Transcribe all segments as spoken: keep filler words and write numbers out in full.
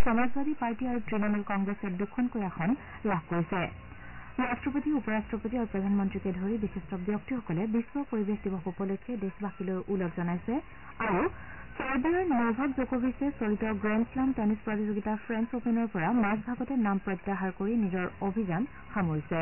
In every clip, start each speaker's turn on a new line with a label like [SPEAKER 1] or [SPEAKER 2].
[SPEAKER 1] সমাজবাদী party আৰু তৃণমূল কংগ্ৰেছে দুখনকৈ আসন লাভ কৰিছে। ৰাষ্ট্ৰপতি উপৰাষ্ট্ৰপতি আৰু প্ৰধানমন্ত্ৰীকে ধৰি বিশিষ্ট ব্যক্তিসকলে বিশ্ব পৰিৱেশ দিৱস উপলক্ষে দেশবাসীলৈ ওলগ জনাইছে আৰু চাৰ্বিয়াৰ নভাক জকভিছে চলিত গ্ৰেণ্ড শ্লাম টেনিছ প্ৰতিযোগিতা ফ্ৰেঞ্চ অপেনৰ পৰা মাজভাগতে নাম প্ৰত্যাহাৰ কৰি নিজৰ অভিযান সামৰিছে।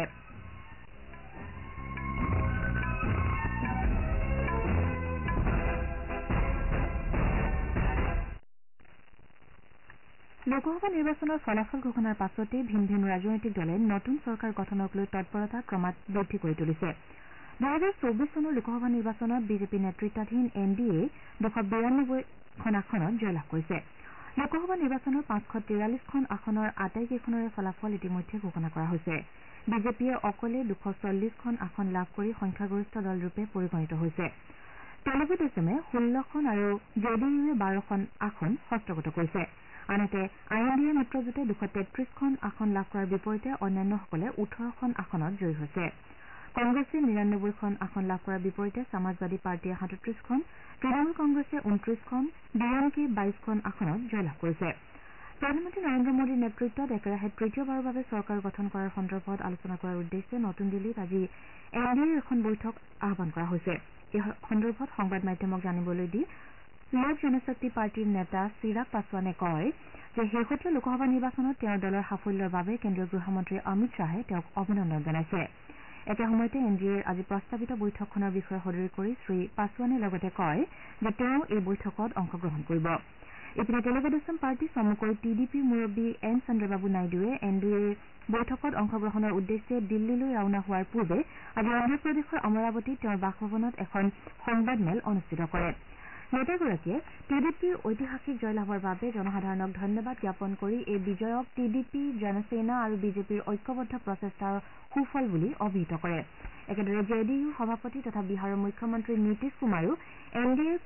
[SPEAKER 1] লোকসভা নিৰ্বাচনৰ ফলাফল ঘোষণাৰ পাছতে ভিন ভিন ৰাজনৈতিক দলে নতুন চৰকাৰ গঠনক লৈ তৎপৰতা ক্ৰমাৎ বৃদ্ধি কৰি তুলিছে। দুহেজাৰ চৌবিশ চনৰ লোকসভা নিৰ্বাচনত বিজেপি নেতৃত্বাধীন এন ডি এ দুশ বিৰানব্বৈখন আসনত জয়লাভ কৰিছে। লোকসভা নিৰ্বাচনৰ পাঁচশ তিৰাল্লিছখন আসনৰ আটাইকেইখনৰে ফলাফল ইতিমধ্যে ঘোষণা কৰা হৈছে। বিজেপিয়ে অকলে দুশ চল্লিছখন আসন লাভ কৰি সংখ্যাগৰিষ্ঠ দলৰূপে পৰিগণিত হৈছে। তেলেগু দেশমে ষোল্লখন আৰু জে ডি ইউৱে বাৰখন আসন হস্তগত কৰিছে। আনহাতে আই এন ডি এ মিত্ৰজোঁটে দুশ তেত্ৰিশখন আসন লাভ কৰাৰ বিপৰীতে অন্যান্যসকলে ওঠৰখন আসনত জয়ী হৈছে। কংগ্ৰেছে নিৰানব্বৈখন আসন লাভ কৰাৰ বিপৰীতে সমাজবাদী পাৰ্টীয়ে সাতত্ৰিশখন, তৃণমূল কংগ্ৰেছে ঊনত্ৰিশখন, ডি এম কে বাইশখন আসনত জয়লাভ কৰিছে। প্ৰধানমন্ত্ৰী নৰেন্দ্ৰ মোদীৰ নেতৃত্বত একেৰাহে তৃতীয়বাৰৰ বাবে চৰকাৰ গঠন কৰাৰ সন্দৰ্ভত আলোচনা কৰাৰ উদ্দেশ্যে নতুন দিল্লীত আজি এন ডি এৰ এখন বৈঠক আহান কৰা হৈছে। এই সন্দৰ্ভত সংবাদ মাধ্যমক জানিবলৈ দি লোক জনশক্তি পাৰ্টীৰ নেতা চিৰাগ পাছোৱানে কয় যে শেহতীয়া লোকসভা নিৰ্বাচনত তেওঁৰ দলৰ সাফল্যৰ বাবে কেন্দ্ৰীয় গৃহমন্ত্ৰী অমিত শ্বাহে তেওঁক অভিনন্দন জনাইছে। একে সময়তে এন ডি এৰ আজি প্ৰস্তাৱিত বৈঠকখনৰ বিষয়ে সদৰি কৰি শ্ৰী পাছোৱানে লগতে কয় যে তেওঁ এই বৈঠকত অংশগ্ৰহণ কৰিব। ইপিনে তেলেগু দেশম পাৰ্টী চমুকৈ টি ডি পিৰ মুৰববী এন চন্দ্ৰবাবু নাইডুৱে এন ডি এৰ বৈঠকত অংশগ্ৰহণৰ উদ্দেশ্যে দিল্লীলৈ ৰাওনা হোৱাৰ পূৰ্বে আজি অন্ধ্ৰপ্ৰদেশৰ অমৰাৱতীত তেওঁৰ বাসভৱনত এখন সংবাদমেল অনুষ্ঠিত কৰে। নেতাগৰাকীয়ে টি ডি পিৰ ঐতিহাসিক জয়লাভৰ বাবে জনসাধাৰণক ধন্যবাদ জ্ঞাপন কৰি এই বিজয়ক টি ডি পি জনসেনা আৰু বিজেপিৰ ঐক্যবদ্ধ প্ৰচেষ্টাৰ সুফল বুলি অভিহিত কৰে। একেদৰে জে ডি ইউৰ সভাপতি তথা বিহাৰৰ মুখ্যমন্ত্ৰী নীতিশ কুমাৰো এন ডি এৰ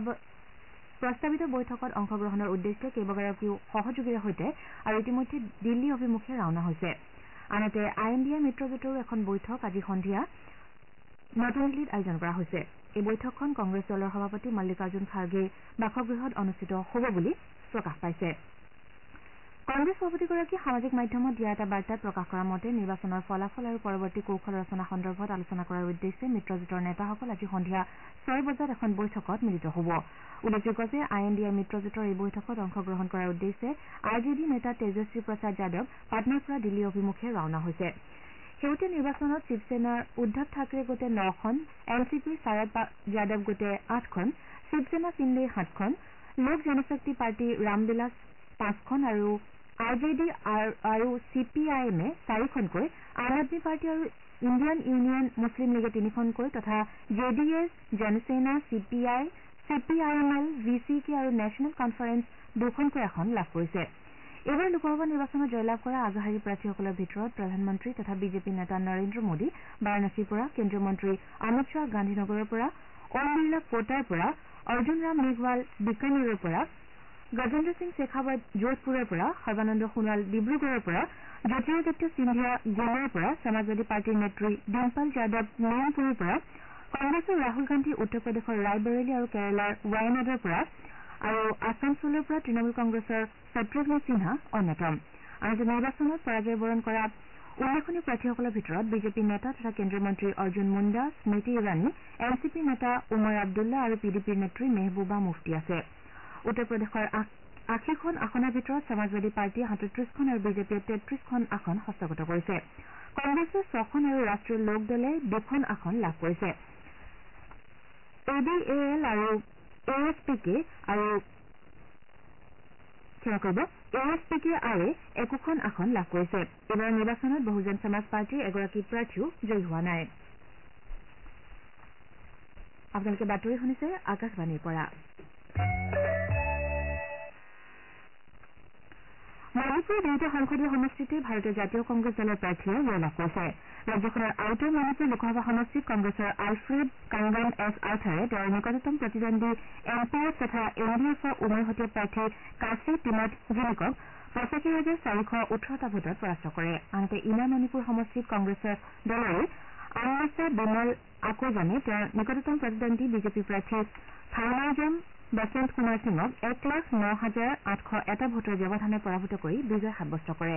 [SPEAKER 1] প্ৰস্তাৱিত বৈঠকত অংশগ্ৰহণৰ উদ্দেশ্যে কেইবাগৰাকীও সহযোগীৰে সৈতে আৰু ইতিমধ্যে দিল্লী অভিমুখে ৰাওনা হৈছে। আনহাতে আই এন ডি এ মিত্ৰজোঁটৰো এখন বৈঠক আজি সন্ধিয়া নতুন দিল্লীত আয়োজন কৰা হৈছে। এই বৈঠকখন কংগ্ৰেছ দলৰ সভাপতি মল্লিকাৰ্জুন খাৰ্গেৰ বাসগৃহত অনুষ্ঠিত হ'ব বুলি প্ৰকাশ পাইছে। কংগ্ৰেছ সভাপতিগৰাকীয়ে সামাজিক মাধ্যমত দিয়া এটা বাৰ্তাত প্ৰকাশ কৰা মতে নিৰ্বাচনৰ ফলাফল আৰু পৰৱৰ্তী কৌশল ৰচনা সন্দৰ্ভত আলোচনা কৰাৰ উদ্দেশ্যে মিত্ৰজোঁটৰ নেতাসকল আজি সন্ধিয়া ছয় বজাত এখন বৈঠকত মিলিত হ'ব। উল্লেখযোগ্য যে আই এন ডি এ মিত্ৰজোঁটৰ এই বৈঠকত অংশগ্ৰহণ কৰাৰ উদ্দেশ্যে আৰ জে ডি নেতা তেজস্বী প্ৰসাদ যাদৱ পাটনাৰ পৰা দিল্লী অভিমুখে ৰাওনা হৈছে। শেহতীয়া নিৰ্বাচনত শিৱসেনাৰ উদ্ধৱ থাকৰে গোটে নখন, এন চি পিৰ শাৰদ যাদৱ গোটে আঠখন, শিৱসেনা শিন্দে সাতখন, লোক জনশক্তি পাৰ্টী ৰামবিলাস পাঁচখন আৰু আৰ জে ডি আৰু চি পি আই এমে চাৰিখনকৈ, আম আদমী পাৰ্টী আৰু ইণ্ডিয়ান ইউনিয়ন মুছলিম লীগে তিনিখনকৈ তথা J D S, Janasena, C P I, C P I M L, V C K আৰু নেশ্যনেল কনফাৰেন্স দুখনকৈ আসন লাভ কৰিছে। এইবাৰ লোকসভা নিৰ্বাচনত জয়লাভ কৰা আগশাৰীৰ প্ৰাৰ্থীসকলৰ ভিতৰত প্ৰধানমন্ত্ৰী তথা বিজেপি নেতা নৰেন্দ্ৰ মোদী বাৰাণসীৰ পৰা, কেন্দ্ৰীয় মন্ত্ৰী অমিত শ্বাহ গান্ধীনগৰৰ পৰা, ওম বিৰলা কোটাৰ পৰা, অৰ্জুন ৰাম মেঘৱাল বিকানেৰৰ পৰা, গজেন্দ্ৰ সিং শেখাৱত যোধপুৰৰ পৰা, সৰ্বানন্দ সোণোৱাল ডিব্ৰুগড়ৰ পৰা, জ্যোতিৰাদিত্য সিন্ধিয়া গোমৰ পৰা, সমাজবাদী পাৰ্টীৰ নেত্ৰী ডিম্পল যাদৱ মেইনপুৰীৰ পৰা, কংগ্ৰেছৰ ৰাহুল গান্ধী উত্তৰ প্ৰদেশৰ ৰায়বৰেলী আৰু কেৰালাৰ ৱায়নাডৰ পৰা আৰু আছানছোলৰ পৰা তৃণমূল কংগ্ৰেছৰ শত্ৰুঘ্ন সিনহা অন্যতম। আনহাতে নিৰ্বাচনত পৰাজয় বৰণ কৰা উল্লেখনীয় প্ৰাৰ্থীসকলৰ ভিতৰত বিজেপিৰ নেতা তথা কেন্দ্ৰীয় মন্ত্ৰী অৰ্জুন মুণ্ডা, স্মৃতি ইৰাণী, এন চি পিৰ নেতা ওমৰ আব্দুল্লা আৰু পি ডি পিৰ নেত্ৰী মেহবুবা মুফতি আছে। উত্তৰ প্ৰদেশৰ আশীখন আসনৰ ভিতৰত সমাজবাদী পাৰ্টীয়ে সাতত্ৰিশখন আৰু বিজেপিয়ে তেত্ৰিশখন আসন হস্তগত কৰিছে। কংগ্ৰেছে ছখন আৰু ৰাষ্ট্ৰীয় লোক দলে দুখন আসন লাভ কৰিছে। এ ডি এ এল আৰু এ এছ পি কে আৰু ক্ষমা কৰিব এ এছ পি কে আৰে একোখন আসন লাভ কৰিছে। এইবাৰ নিৰ্বাচনত বহুজন সমাজ পাৰ্টীৰ এগৰাকী প্ৰাৰ্থীও জয়ী হোৱা নাই। আপোনালোকে বাতৰি শুনিছে আকাশবাণীৰ পৰা। মণিপুৰৰ দুয়োটা সংসদীয় সমষ্টিতে ভাৰতীয় জাতীয় কংগ্ৰেছ দলৰ প্ৰাৰ্থীয়ে জয়লাভ কৰিছে। ৰাজ্যখনৰ আউটাৰ মণিপুৰ লোকসভা সমষ্টিত কংগ্ৰেছৰ আলফ্ৰেড কাংগাম এছ আৰ্থাৰে তেওঁৰ নিকটতম প্ৰতিদ্বন্দ্বী এন পি এফ তথা এন ডি এফৰ উমৈহতীয়া প্ৰাৰ্থী কাশী টিমথ জিনিকক পঁচাশী হাজাৰ চাৰিশ ওঠৰটা ভোটত পৰাস্ত কৰে। আনহাতে ইনাৰ মণিপুৰ সমষ্টিত কংগ্ৰেছৰ দলৰে আনৱাছা বিমল আকোজানে তেওঁৰ নিকটতম প্ৰতিদ্বন্দ্বী বিজেপি প্ৰাৰ্থী থাওনাজাম বসন্ত কুমাৰ সিঙক এক লাখ ন হাজাৰ আঠশ এটা ভোটৰ ব্যৱধানে পৰাভূত কৰি বিজয় সাব্যস্ত কৰে।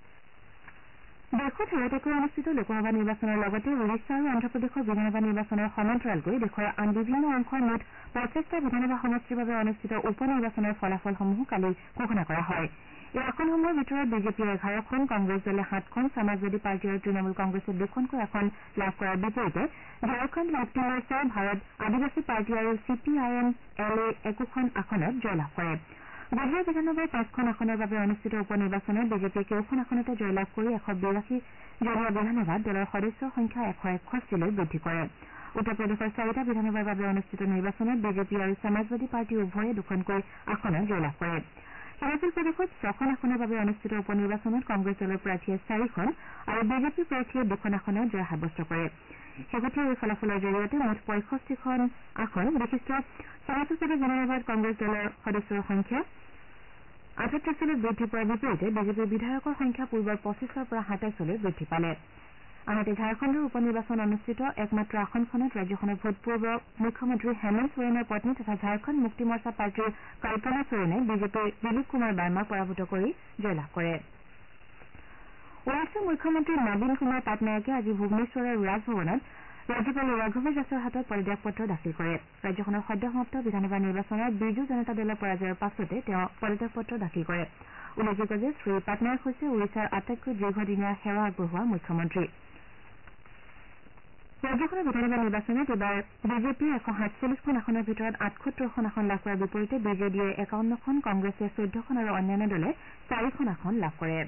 [SPEAKER 1] দেশত শেহতীয়াকৈ অনুষ্ঠিত লোকসভা নিৰ্বাচনৰ লগতে ওড়িশা আৰু অন্ধ্ৰপ্ৰদেশৰ বিধানসভা নিৰ্বাচনৰ সমান্তৰালকৈ দেশৰ আন বিভিন্ন অংশৰ মুঠ পঁচিছটা বিধানসভা সমষ্টিৰ বাবে অনুষ্ঠিত উপ নিৰ্বাচনৰ ফলাফলসমূহ কালি ঘোষণা কৰা হয়। এই আসনসমূহৰ ভিতৰত বিজেপিয়ে এঘাৰখন, কংগ্ৰেছ দলে সাতখন, সমাজবাদী পাৰ্টী আৰু তৃণমূল কংগ্ৰেছে দুখনকৈ আসন লাভ কৰাৰ বিপৰীতে ঝাৰখণ্ড মুক্তি মৰ্চা, ভাৰত আদিবাসী পাৰ্টী আৰু C P I M L এ একোখন আসনত জয়লাভ কৰে। গুজৰাট বিধানসভাৰ পাঁচখন আসনৰ বাবে অনুষ্ঠিত উপ নিৰ্বাচনত বিজেপিয়ে কেওখন আসনতে জয়লাভ কৰি এশ বিৰাশী জনীয়া বিধানসভাত দলৰ সদস্যৰ সংখ্যা এশ একষষ্ঠিলৈ বৃদ্ধি কৰে। উত্তৰ প্ৰদেশৰ চাৰিটা বিধানসভাৰ বাবে অনুষ্ঠিত নিৰ্বাচনত বিজেপি আৰু সমাজবাদী পাৰ্টী উভয়ে দুখনকৈ আসনত জয়লাভ কৰে। হিমাচল প্ৰদেশত ছখন আসনৰ বাবে অনুষ্ঠিত উপ নিৰ্বাচনত কংগ্ৰেছ দলৰ প্ৰাৰ্থীয়ে চাৰিখন আৰু বিজেপিৰ প্ৰাৰ্থীয়ে দুখন আসনত জয় সাব্যস্ত কৰে। শেহতীয়া এই ফলাফলৰ জৰিয়তে মুঠ পঁয়ষষ্ঠিখন আসন বিশিষ্ট সমাজবাদী বিধানসভাত কংগ্ৰেছ দলৰ সদস্যৰ সংখ্যা আঠত্ৰিশলৈ বৃদ্ধি পোৱাৰ বিপৰীতে বিজেপিৰ বিধায়কৰ সংখ্যা পূৰ্বৰ পঁচিছৰ পৰা সাতাইছলৈ বৃদ্ধি পালে। আনহাতে ঝাৰখণ্ডৰ উপ নিৰ্বাচন অনুষ্ঠিত একমাত্ৰ আসনখনত ৰাজ্যখনৰ ভূতপূৰ্ব মুখ্যমন্ত্ৰী হেমন্ত সোৰেনৰ পত্নী তথা ঝাৰখণ্ড মুক্তি মৰ্চা পাৰ্টীৰ কল্পনা সোৰেনে বিজেপিৰ দিলীপ কুমাৰ বাৰ্মাক পৰাভূত কৰি জয়লাভ কৰে। ওড়িশাৰ মুখ্যমন্ত্ৰী নবীন কুমাৰ পাটনায়কে আজি ভুৱনেশ্বৰৰ ৰাজভৱনত ৰাজ্যপাল ৰঘুবৰ দাসৰ হাতত পদত্যাগ পত্ৰ দাখিল কৰে। ৰাজ্যখনৰ সদ্য সমাপ্ত বিধানসভা নিৰ্বাচনত বিজু জনতা দলৰ পৰাজয়ৰ পাছতে তেওঁ পদত্যাগ পত্ৰ দাখিল কৰে। উল্লেখযোগ্য যে শ্ৰী পাটনায়ক হৈছে ওড়িশাৰ আটাইতকৈ দীৰ্ঘদিনীয়া সেৱা আগবঢ়োৱা মুখ্যমন্ত্ৰী। ৰাজ্যখনৰ বিধানসভা নিৰ্বাচনত এইবাৰ বিজেপিয়ে এশ সাতচল্লিছখন আসনৰ ভিতৰত আঠসত্তৰখন আসন লাভ কৰাৰ বিপৰীতে বি জে ডিয়ে একাৱন্নখন, কংগ্ৰেছে চৈধ্যখন আৰু অন্যান্য দলে চাৰিখন আসন লাভ কৰে।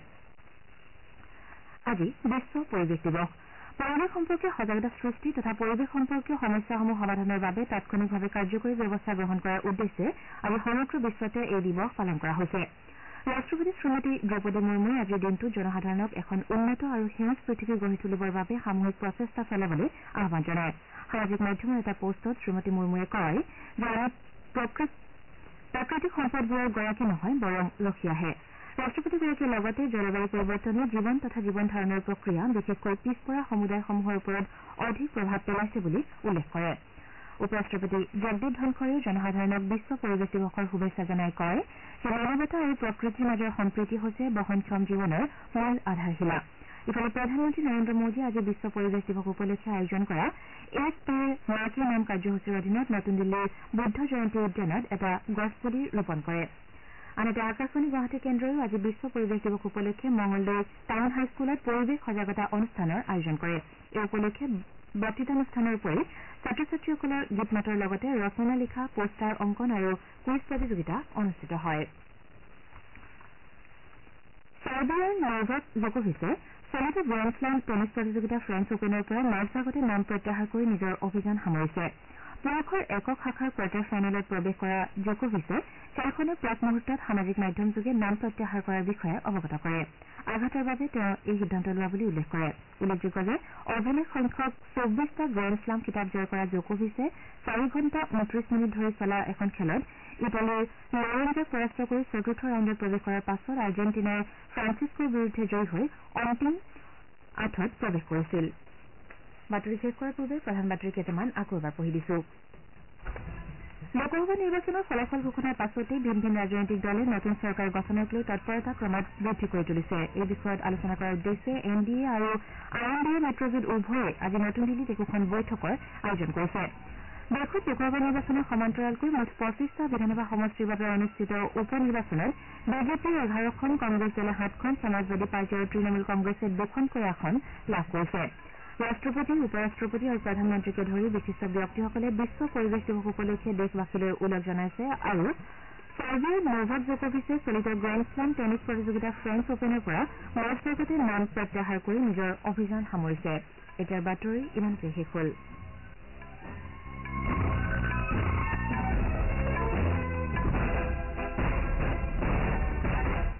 [SPEAKER 1] আজি বিশ্ব পৰিৱেশ দিৱস। পৰিৱেশ সম্পৰ্কীয় সজাগতা সৃষ্টি তথা পৰিৱেশ সম্পৰ্কীয় সমস্যাসমূহ সমাধানৰ বাবে তাৎক্ষণিকভাৱে কাৰ্যকৰী ব্যৱস্থা গ্ৰহণ কৰাৰ উদ্দেশ্যে আজি সমগ্ৰ বিশ্বতে এই দিৱস পালন কৰা হৈছে। ৰাষ্ট্ৰপতি শ্ৰীমতী দ্ৰৌপদী মুৰ্মুৱে আজিৰ দিনটোত জনসাধাৰণক এখন উন্নত আৰু সেউজ পৃথিৱী গঢ়ি তুলিবৰ বাবে সামূহিক প্ৰচেষ্টা চলাবলৈ আহান জনায়। সামাজিক মাধ্যমৰ এটা পোষ্টত শ্ৰীমতী মুৰ্মুৱে কয় যে আমি প্ৰাকৃতিক সম্পদবোৰৰ গৰাকী নহয় বৰং ৰখীয়াহে। ৰাষ্ট্ৰপতিগৰাকীয়ে লগতে জলবায়ু পৰিৱৰ্তনে জীৱন তথা জীৱন ধাৰণৰ প্ৰক্ৰিয়া বিশেষকৈ পিছপৰা সমুদায়সমূহৰ ওপৰত অধিক প্ৰভাৱ পেলাইছে বুলি উল্লেখ কৰে। উপ ৰাষ্ট্ৰপতি জগদীপ ধনখৰেও জনসাধাৰণক বিশ্ব পৰিৱেশ দিৱসৰ শুভেচ্ছা জনাই কয় যে মানৱতা আৰু প্ৰকৃতিৰ মাজৰ সম্প্ৰীতি হৈছে বহনক্ষম জীৱনৰ মূল আধাৰশিলা। ইফালে প্ৰধানমন্ত্ৰী নৰেন্দ্ৰ মোদীয়ে আজি বিশ্ব পৰিৱেশ দিৱস উপলক্ষে আয়োজন কৰা এক পেড় মা কে নাম কাৰ্যসূচীৰ অধীনত নতুন দিল্লীৰ বুদ্ধ জয়ন্তী উদ্যানত এটা গছপুলি ৰোপণ কৰে। আনহাতে আকাশবাণী গুৱাহাটী কেন্দ্ৰইও আজি বিশ্ব পৰিৱেশ দিৱস উপলক্ষে মঙলদৈ টাউন হাইস্কুলত পৰিৱেশ সজাগতা অনুষ্ঠানৰ আয়োজন কৰে। এই উপলক্ষে বক্তৃতানুষ্ঠানৰ উপৰি ছাত্ৰ ছাত্ৰীসকলৰ গীত মাতৰ লগতে ৰচনা লিখা, পোষ্টাৰ অংকন আৰু কুইজ প্ৰতিযোগিতা অনুষ্ঠিত হয়। চাৰ্বিয়াৰ নভাক জকোভিছে চলিত গ্ৰেণ্ড শ্লাম টেনিছ প্ৰতিযোগিতা ফ্ৰেঞ্চ অপেনৰ পৰা মাজভাগতে নাম প্ৰত্যাহাৰ কৰি নিজৰ অভিযান সামৰিছে। পুৰুষৰ একক শাখাৰ কোৱাৰ্টাৰ ফাইনেলত প্ৰৱেশ কৰা জকোভিছে খেলখনৰ প্ৰাক মুহূৰ্তত সামাজিক মাধ্যমযোগে নাম প্ৰত্যাহাৰ কৰাৰ বিষয়ে অৱগত কৰে। আঘাতৰ বাবে তেওঁ এই সিদ্ধান্ত লোৱা বুলি উল্লেখ কৰে। উল্লেখযোগ্য যে অভিলেখ সংখ্যক চৌব্বিছটা গ্ৰেণ্ড শ্লাম খিতাপ জয় কৰা জকোভিছে চাৰি ঘণ্টা ঊনত্ৰিশ মিনিট ধৰি চলা এখন খেলত ইটালীৰ লৰেঞ্জক পৰাস্ত কৰি চতুৰ্থ ৰাউণ্ডত প্ৰৱেশ কৰাৰ পাছত আৰ্জেণ্টিনাৰ ফ্ৰান্সিস্কোৰ বিৰুদ্ধে জয়ী হৈ অন্তিম আঠত প্ৰৱেশ কৰিছিল। বাতৰি শেষ কৰাৰ পূৰ্বে প্ৰধান বাতৰি কেইটামান আকৌ এবাৰ পঢ়ি দিছো। লোকসভা নিৰ্বাচনৰ ফলাফল ঘোষণাৰ পাছতেই ভিন ভিন ৰাজনৈতিক দলে নতুন চৰকাৰ গঠনক লৈ তৎপৰতা ক্ৰমাৎ বৃদ্ধি কৰি তুলিছে। এই বিষয়ত আলোচনা কৰাৰ উদ্দেশ্যে এন ডি এ আৰু আই এন ডি এ মিত্ৰজোঁট উভয়ে আজি নতুন দিল্লীত একোখন বৈঠকৰ আয়োজন কৰিছে। দেশত লোকসভা নিৰ্বাচনৰ সমান্তৰালকৈ মুঠ পঁচিছটা বিধানসভা সমষ্টিৰ বাবে অনুষ্ঠিত উপ নিৰ্বাচনত বিজেপিৰ এঘাৰখন, কংগ্ৰেছ দলে সাতখন, সমাজবাদী পাৰ্টী আৰু তৃণমূল কংগ্ৰেছে দুখনকৈ আসন লাভ কৰিছে। ৰাষ্ট্ৰপতি, উপ ৰাষ্ট্ৰপতি আৰু প্ৰধানমন্ত্ৰীকে ধৰি বিশিষ্ট ব্যক্তিসকলে বিশ্ব পৰিৱেশ দিৱস উপলক্ষে দেশবাসীলৈ ওলগ জনাইছে আৰু চাৰ্বিয়াৰ নভাক জকোভিছে চলিত গ্ৰেণ্ড শ্লাম টেনিছ প্ৰতিযোগিতা ফ্ৰেঞ্চ অপেনৰ পৰা মাজভাগতে নাম প্ৰত্যাহাৰ কৰি নিজৰ অভিযান সামৰিছে। এতিয়াৰ বাতৰি ইমানতে শেষ হ'ল।